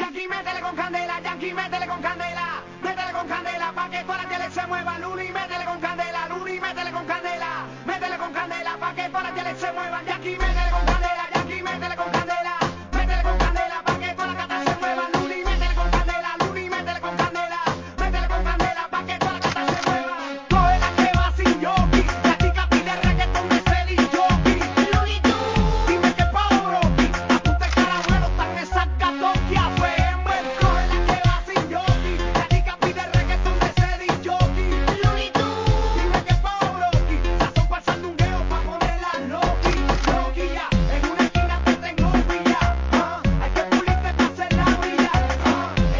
Yankee, métele con candela, pa' que toda la tele se mueva, Luli, métele con candela.